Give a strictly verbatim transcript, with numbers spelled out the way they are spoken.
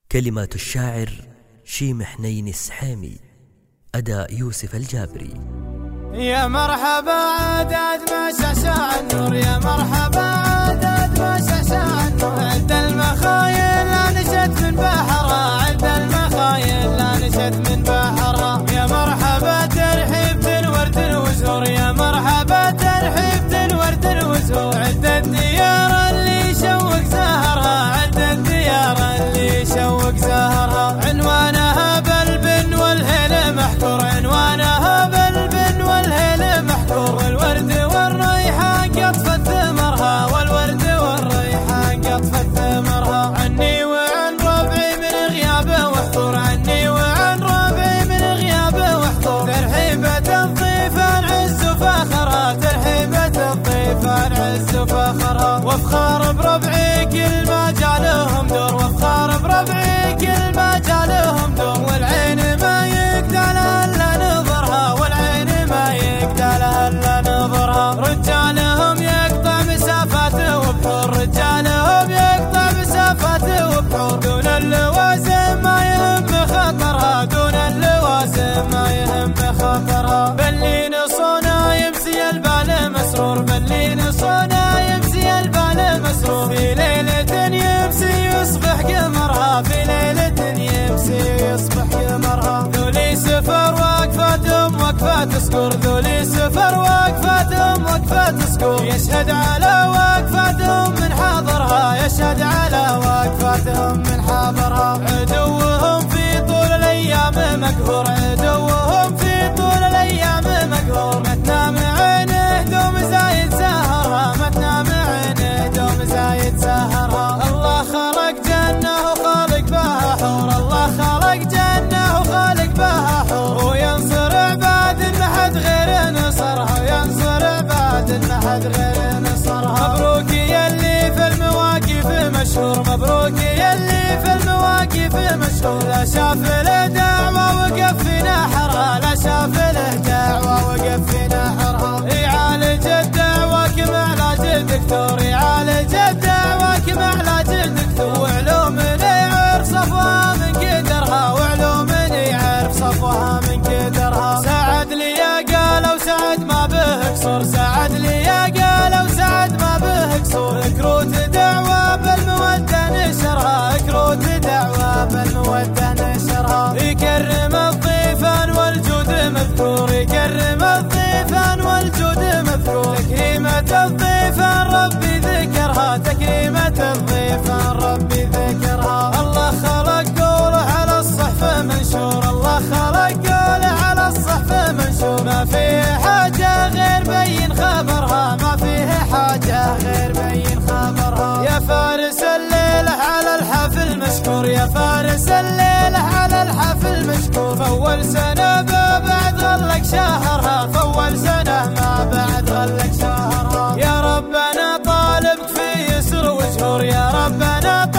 كلمات الشاعر شيم حنين السحامي، أداء يوسف الجابري. يا مرحبا عدد ما شاشع النور، يا مرحبا عدد ما شاشع النور. عد المخايل لا نشت من بحرها، عد المخايل لا نشت من بحرها. يا مرحبا ترحيب ورد وزهور، يا مرحبا ترحيب ورد وزهور. عد الديار اللي شوق زهرها، عد الديار اللي شوق زهرها. عنوانها بالبن والهيل محكور، عنوانها بالبن والهيل محكور. والورد والريحان قطفت ثمرها، والورد والريحان قطفت ثمرها. عني وعن ربعي من غيابه وحضور، عني وعن ربعي من غيابه وحضور. ترحيبة الضيفان عز فخرها، ترحيبة الضيفان عز فخرها. وافخار بربعي كل ما جالهم دور، وافخار بربعي كل ما جالهم دور. والعين ما يقدر الا نظرها، والعين ما يقدر الا نظرها. رجالهم يقطع مسافاته وبحور، رجالهم يقطع مسافاته وبحور. دون اللوازم ما يهم خطرها، دون اللوازم ما يهم خطرها. بلين صونا يمسي البال مسرور، بلين صونا يمسي البال مسرور. في ليلة يمسي يصبح قمرها، في ليلة يمسي يصبح قمرها. ذولي سفر وقفاتهم وقفات سكور، ذولي سفر وقفاتهم وقفات سكور. يشهد على وقفاتهم من حاضرها، يشهد على وقفاتهم من حاضرها. عدوهم في طول الايام مقهور، عدوهم في طول الايام مقهور. ما تنام عينه دوم زايد سهرها، ما تنام عينه دوم زايد سهرها. الله خلق جنه وخالق بها حور، الله خلق جنه وخالق بها حور. وينصر عباد ما حد غير نصرها، وينصر عباد ما حد غير نصرها. مبروك يلي في المواقف مشهور، مبروك يلي في المواقف مشهور. لا شاف له دعوة وقف في نحرها، لا شاف له دعوة وقف في نحرها. يعالج الدعوة كما علاج الدكتور، يعالج الدعوة كما علاج الدكتور. وعلوم يعرف صفوها من قدرها، وعلوم يعرف صفوها من قدرها. سعد لي يا قالوا سعد ما به قصور، سعد لي يا قالوا سعد ما به قصور. كروت دعوة بالمودة نشرها، كروت دعوة بالمودة نشرها. يكرم الضيفان والجود مذكور، يكرم الضيفان والجود مذكور. تكريمة الضيفان ربي ذكرها، تكريمة الضيفان ربي ذكرها. الله خلق قوله على الصحف منشور، الله خلق قوله على الصحف منشور. ما فيه حاجة غير بين خبرها، ما فيه حاجة غير بين خبرها. يا فارس الليلة على الحفل مشكور، يا فارس الليلة على الحفل مشكور. فأول سنة ما بعد غلق شهرها، فأول سنة ما بعد غلق شهرها. يا ربنا طالبك في يسر وجهور، يا ربنا